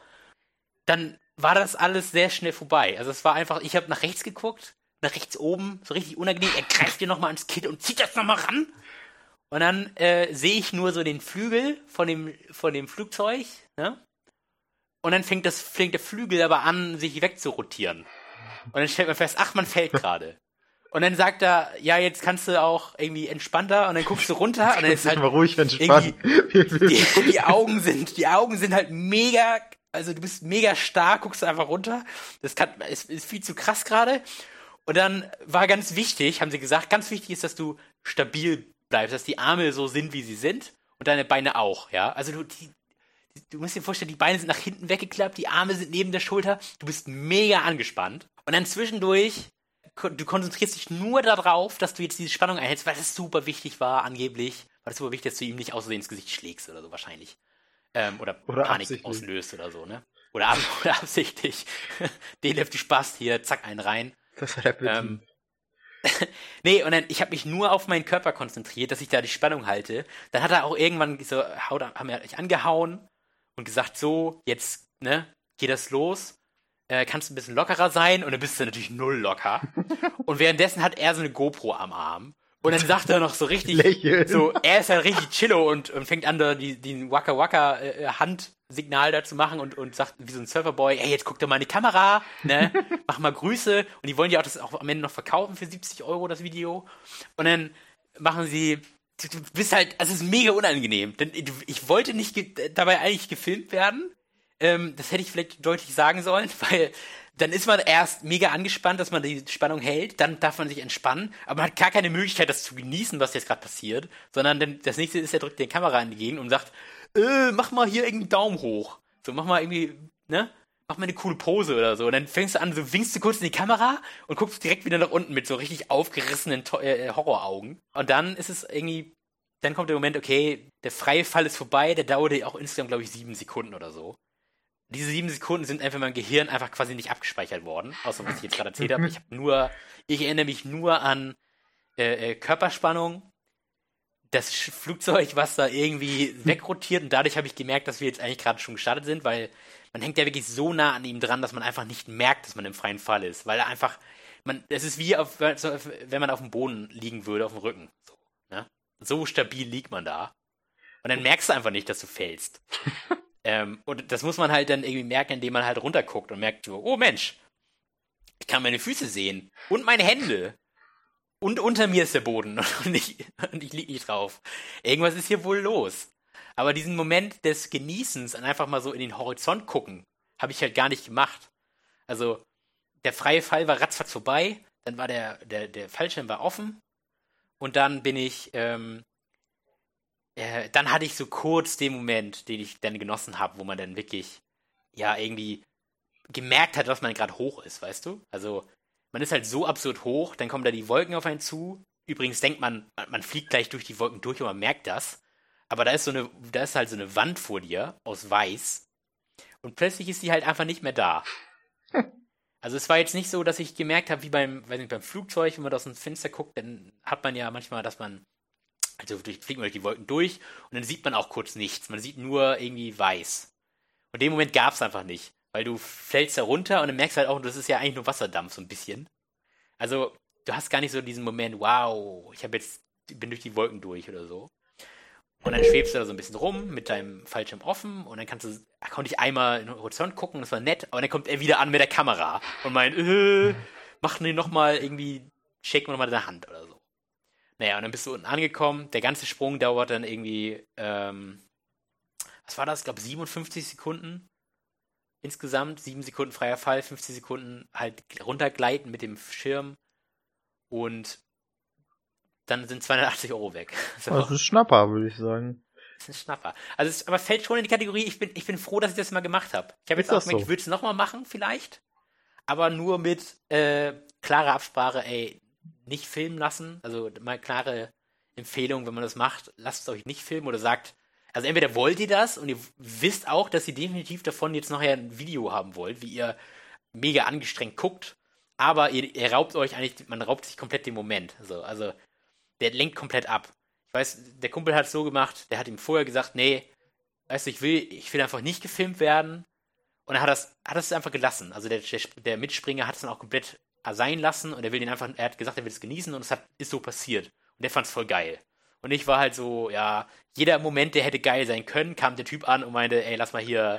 Dann war das alles sehr schnell vorbei. Also es war einfach, ich habe nach rechts geguckt, nach rechts oben, so richtig unangenehm, er greift dir nochmal ans Kinn und zieht das nochmal ran. Und dann äh, sehe ich nur so den Flügel von dem, von dem Flugzeug, ne? Und dann fängt, das, fängt der Flügel aber an, sich wegzurotieren. Und dann stellt man fest, ach, man fällt gerade. Und dann sagt er, ja, jetzt kannst du auch irgendwie entspannter, und dann guckst du runter und dann ist halt mal ruhig entspannen. Die, die Augen sind, die Augen sind halt mega, also du bist mega stark, guckst du einfach runter. Das kann, ist, ist viel zu krass gerade. Und dann war ganz wichtig, haben sie gesagt, ganz wichtig ist, dass du stabil bleibst, dass die Arme so sind, wie sie sind, und deine Beine auch, ja. Also du, die, du musst dir vorstellen, die Beine sind nach hinten weggeklappt, die Arme sind neben der Schulter, du bist mega angespannt. Und dann zwischendurch, du konzentrierst dich nur darauf, dass du jetzt diese Spannung erhältst, weil das super wichtig war, angeblich. War das super wichtig, dass du ihm nicht außerdem ins Gesicht schlägst oder so wahrscheinlich. Ähm, oder, oder Panik absichtlich auslöst oder so, ne? Oder, ab, oder absichtlich. Den läuft die Spaß hier, zack, einen rein. Das war der Bitte. Ähm, nee, und dann, ich habe mich nur auf meinen Körper konzentriert, dass ich da die Spannung halte. Dann hat er auch irgendwann so, haut, haben wir mich angehauen und gesagt, so, jetzt, ne, geht das los. Äh, kannst du ein bisschen lockerer sein? Und dann bist du natürlich null locker. Und währenddessen hat er so eine GoPro am Arm Und dann sagt er noch so richtig, Lächeln. so, er ist halt richtig chillo und, und fängt an, da die, die Waka Waka äh, Handsignal da zu machen und, und sagt wie so ein Surferboy, ey, jetzt guck doch mal in die Kamera, ne, mach mal Grüße. Und die wollen ja auch das auch am Ende noch verkaufen für siebzig Euro, das Video. Und dann machen sie, du, du bist halt, also es ist mega unangenehm, denn ich wollte nicht ge- dabei eigentlich gefilmt werden. Ähm, das hätte ich vielleicht deutlich sagen sollen, weil dann ist man erst mega angespannt, dass man die Spannung hält, dann darf man sich entspannen, aber man hat gar keine Möglichkeit, das zu genießen, was jetzt gerade passiert, sondern dann, das nächste ist, er drückt die Kamera in die Gegend und sagt, äh, mach mal hier irgendeinen Daumen hoch. So, mach mal irgendwie, ne? Mach mal eine coole Pose oder so. Und dann fängst du an, so winkst du kurz in die Kamera und guckst direkt wieder nach unten mit so richtig aufgerissenen to- äh, Horroraugen. Und dann ist es irgendwie, dann kommt der Moment, okay, der freie Fall ist vorbei, der dauerte auch insgesamt, glaube ich, sieben Sekunden oder so. Diese sieben Sekunden sind einfach in meinem Gehirn einfach quasi nicht abgespeichert worden, außer was ich jetzt gerade erzählt habe. Ich habe nur, ich erinnere mich nur an äh, äh, Körperspannung, das Sch- Flugzeug, was da irgendwie wegrotiert und dadurch habe ich gemerkt, dass wir jetzt eigentlich gerade schon gestartet sind, weil man hängt ja wirklich so nah an ihm dran, dass man einfach nicht merkt, dass man im freien Fall ist, weil er einfach, man, es ist wie, auf, wenn man auf dem Boden liegen würde, auf dem Rücken. So, ne? So stabil liegt man da und dann merkst du einfach nicht, dass du fällst. Ähm, und das muss man halt dann irgendwie merken, indem man halt runterguckt und merkt so, oh Mensch, ich kann meine Füße sehen und meine Hände. Und unter mir ist der Boden und ich, und ich liege nicht drauf. Irgendwas ist hier wohl los. Aber diesen Moment des Genießens und einfach mal so in den Horizont gucken, habe ich halt gar nicht gemacht. Also, der freie Fall war ratzfatz vorbei, dann war der, der, der Fallschirm war offen und dann bin ich, ähm, Äh, dann hatte ich so kurz den Moment, den ich dann genossen habe, wo man dann wirklich, ja, irgendwie gemerkt hat, dass man gerade hoch ist, weißt du? Also, man ist halt so absurd hoch, dann kommen da die Wolken auf einen zu. Übrigens denkt man, man fliegt gleich durch die Wolken durch und man merkt das. Aber da ist so eine, da ist halt so eine Wand vor dir aus Weiß. Und plötzlich ist die halt einfach nicht mehr da. Also es war jetzt nicht so, dass ich gemerkt habe, wie beim, weiß nicht, beim Flugzeug, wenn man da aus dem Fenster guckt, dann hat man ja manchmal, dass man Also durch, fliegt man durch die Wolken durch und dann sieht man auch kurz nichts. Man sieht nur irgendwie weiß. Und den Moment gab es einfach nicht. Weil du fällst da runter und dann merkst halt auch, das ist ja eigentlich nur Wasserdampf, so ein bisschen. Also, du hast gar nicht so diesen Moment, wow, ich habe jetzt, bin durch die Wolken durch oder so. Und dann schwebst du da so ein bisschen rum mit deinem Fallschirm offen und dann kannst du, ach, konnte ich einmal in den Horizont gucken, das war nett, aber dann kommt er wieder an mit der Kamera und meint, äh, mach den nochmal irgendwie, shake mir nochmal deine Hand oder so. Naja, und dann bist du unten angekommen. Der ganze Sprung dauert dann irgendwie, ähm, was war das? Ich glaube siebenundfünfzig Sekunden insgesamt. sieben Sekunden freier Fall, fünfzig Sekunden halt runtergleiten mit dem Schirm. Und dann sind zweihundertachtzig Euro weg. So. Das ist ein Schnapper, würde ich sagen. Das ist ein Schnapper. Also es aber fällt schon in die Kategorie, ich bin, ich bin froh, dass ich das mal gemacht habe. Ich habe jetzt Ist auch das gemerkt, so? ich würde es nochmal machen vielleicht. Aber nur mit äh, klarer Absprache, ey, nicht filmen lassen. Also mal klare Empfehlung, wenn man das macht, lasst es euch nicht filmen oder sagt, also entweder wollt ihr das und ihr wisst auch, dass ihr definitiv davon jetzt nachher ein Video haben wollt, wie ihr mega angestrengt guckt, aber ihr, ihr raubt euch eigentlich, man raubt sich komplett den Moment. Also, also der lenkt komplett ab. Ich weiß, der Kumpel hat es so gemacht, der hat ihm vorher gesagt, nee, weißt du, ich will, ich will einfach nicht gefilmt werden. Und er hat das, hat das einfach gelassen. Also der, der, der Mitspringer hat es dann auch komplett sein lassen und er will den einfach, er hat gesagt, er will es genießen und es hat, ist so passiert. Und der fand es voll geil. Und ich war halt so, ja, jeder Moment, der hätte geil sein können, kam der Typ an und meinte, ey, lass mal hier,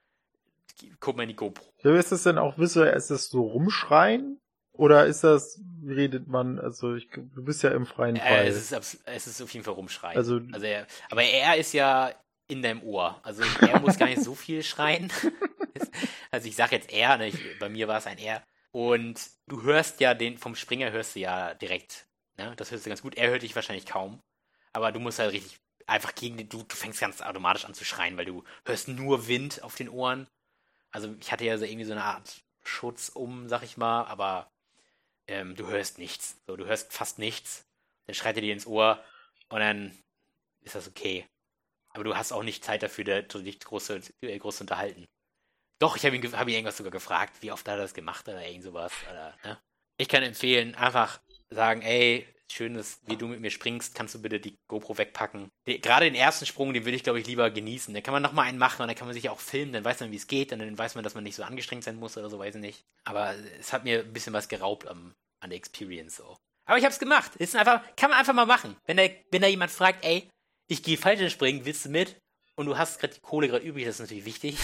guck mal in die GoPro. Ja, ist das denn auch visuell, ist das so rumschreien? Oder ist das, wie redet man, also ich, du bist ja im freien Fall. Äh, es, ist, abs- es ist auf jeden Fall rumschreien. Also- also er, aber er ist ja in deinem Ohr. Also er muss gar nicht so viel schreien. Also ich sag jetzt er, ne, ich, bei mir war es ein er. Und du hörst ja den, vom Springer hörst du ja direkt, ne? Das hörst du ganz gut. Er hört dich wahrscheinlich kaum. Aber du musst halt richtig einfach gegen den, du, du fängst ganz automatisch an zu schreien, weil du hörst nur Wind auf den Ohren. Also ich hatte ja so irgendwie so eine Art Schutz um, sag ich mal, aber ähm, du hörst nichts. So, du hörst fast nichts. Dann schreit er dir ins Ohr und dann ist das okay. Aber du hast auch nicht Zeit dafür, da, dich groß, äh, groß zu unterhalten. Doch, ich habe ihn, hab ihn irgendwas sogar gefragt, wie oft hat er das gemacht oder irgend sowas. Oder, ne? Ich kann empfehlen, einfach sagen, ey, schön, dass wie du mit mir springst, kannst du bitte die GoPro wegpacken. Die, gerade den ersten Sprung, den würde ich, glaube ich, lieber genießen. Da kann man nochmal einen machen und dann kann man sich auch filmen, dann weiß man, wie es geht und dann weiß man, dass man nicht so angestrengt sein muss oder so, weiß ich nicht. Aber es hat mir ein bisschen was geraubt am, an der Experience so. Aber ich hab's gemacht. Ist einfach, kann man einfach mal machen. Wenn da, wenn da jemand fragt, ey, ich gehe Fallschirmspringen, willst du mit? Und du hast gerade die Kohle gerade übrig, das ist natürlich wichtig.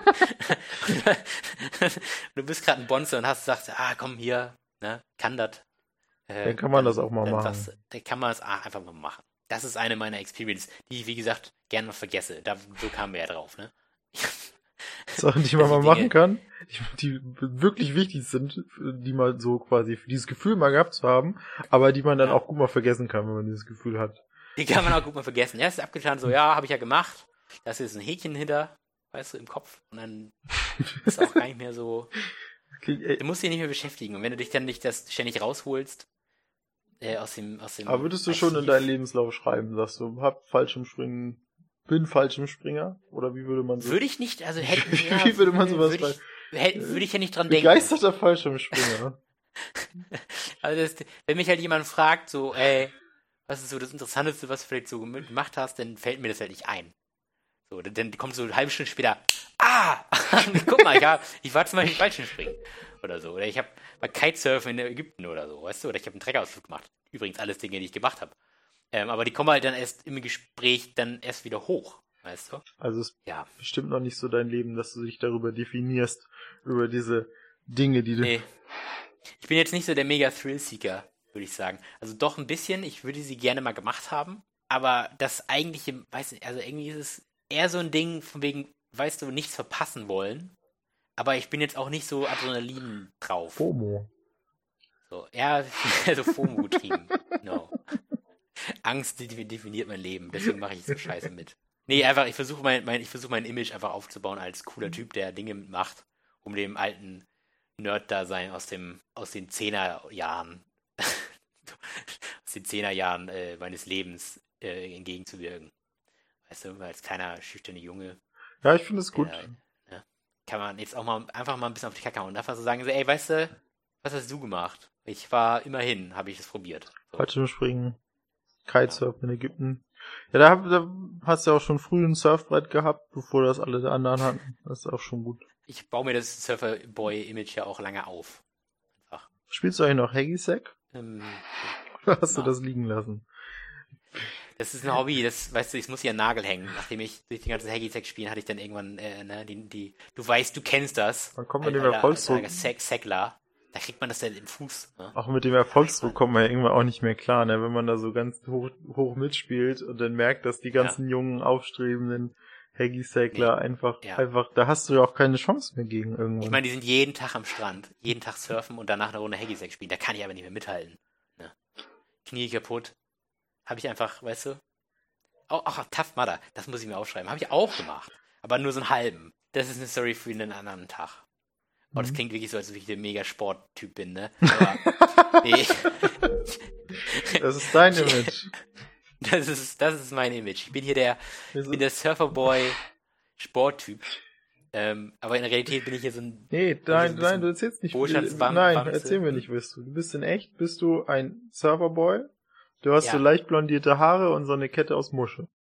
Du bist gerade ein Bonze und hast gesagt, ah, komm hier, ne, kann das. Äh, dann kann man dann, das auch mal machen. Was, dann kann man das einfach mal machen. Das ist eine meiner Experiences, die ich, wie gesagt, gerne noch vergesse. Da, so kamen wir ja drauf, ne? Sachen, die man mal machen kann, die, die wirklich wichtig sind, die man so quasi für dieses Gefühl mal gehabt zu haben, aber die man dann ja. auch gut mal vergessen kann, wenn man dieses Gefühl hat. Die kann man auch gut mal vergessen. Ja, ist abgetan, so, ja, habe ich ja gemacht. Da ist jetzt ein Häkchen hinter, weißt du, im Kopf. Und dann ist auch gar nicht mehr so. Okay, du musst dich nicht mehr beschäftigen. Und wenn du dich dann nicht das ständig rausholst, äh, aus dem, aus dem. Aber würdest du Archiv, schon in deinen Lebenslauf schreiben, sagst du, hab Fallschirmspringen, bin Fallschirmspringer? Oder wie würde man so? Würde ich nicht, also hätte wie, ja, wie würde man sowas würde ich, hätte, würde ich ja nicht dran Begeisterter denken. Begeisterter Fallschirmspringer. Also das, wenn mich halt jemand fragt, so, ey, was ist so das Interessanteste, was du vielleicht so gemacht hast, dann fällt mir das halt nicht ein. So, dann, dann kommt so eine halbe Stunde später, ah, guck mal, ich, hab, ich war zum Beispiel Fallschirmspringen oder so. Oder ich habe mal Kitesurfen in Ägypten oder so, weißt du? Oder ich habe einen Trekkerausflug gemacht. Übrigens alles Dinge, die ich gemacht habe. Ähm, aber die kommen halt dann erst im Gespräch dann erst wieder hoch, weißt du? Also es ja. ist bestimmt noch nicht so dein Leben, dass du dich darüber definierst, über diese Dinge, die du... Nee. Ich bin jetzt nicht so der mega Thrill-Seeker, würde ich sagen. Also doch ein bisschen, ich würde sie gerne mal gemacht haben, aber das eigentliche, weiß nicht, also irgendwie ist es eher so ein Ding von wegen, weißt du, nichts verpassen wollen, aber ich bin jetzt auch nicht so Adrenalin drauf. FOMO. So, ja, also FOMO getrieben. No. Angst definiert mein Leben, deswegen mache ich so Scheiße mit. Nee, einfach, ich versuche mein, mein, ich versuche mein Image einfach aufzubauen als cooler Typ, der Dinge macht, um dem alten Nerd-Dasein aus dem, aus den Zehnerjahren, aus den Zehnerjahren äh, meines Lebens äh, entgegenzuwirken. Weißt du, als kleiner, schüchterner Junge. Ja, ich finde es gut. Äh, ne, kann man jetzt auch mal einfach mal ein bisschen auf die Kacke hauen und einfach so sagen, so, ey, weißt du, was hast du gemacht? Ich war immerhin, habe ich es probiert. So. Fallschirmspringen, Kitesurfen in Ägypten. Ja, da, hab, da hast du auch schon früh ein Surfbrett gehabt, bevor das alle anderen hatten. Das ist auch schon gut. Ich baue mir das Surfer-Boy-Image ja auch lange auf. Einfach. Spielst du eigentlich noch Hacky-Sack? Ähm, Oder hast na. du das liegen lassen? Das ist ein Hobby, das, weißt du, ich muss hier einen Nagel hängen. Nachdem ich durch die ganzen Hacky-Sack spielen, hatte ich dann irgendwann, äh, ne, die, die, du weißt, du kennst das. Man kommt mit dem Erfolgsdruck. Sackler. Da kriegt man das dann im Fuß. Ne? Auch mit dem Erfolgsdruck kommt man ja irgendwann auch nicht mehr klar, ne? Wenn man da so ganz hoch, hoch mitspielt und dann merkt, dass die ganzen ja. jungen, aufstrebenden Hacky-Sackler nee. einfach, ja. einfach, da hast du ja auch keine Chance mehr gegen irgendwann. Ich meine, die sind jeden Tag am Strand, jeden Tag surfen und danach eine Runde Hacky-Sack spielen. Da kann ich aber nicht mehr mithalten. Ne? Knie kaputt. Habe ich einfach, weißt du? Auch, auch Tough Mudder, das muss ich mir aufschreiben. Habe ich auch gemacht. Aber nur so einen halben. Das ist eine Story für einen anderen Tag. Oh, das klingt wirklich so, als ob ich der mega Sporttyp bin, ne? Aber, nee. Das ist dein Image. Das ist, das ist mein Image. Ich bin hier der, ich bin der Surferboy Sporttyp. Ähm, aber in der Realität bin ich hier so ein... Nee, nein, nein, du erzählst nicht. Nein, erzähl mir nicht, bist du. Du bist in echt, bist du ein Surferboy. Du hast ja. so leicht blondierte Haare und so eine Kette aus Muschel.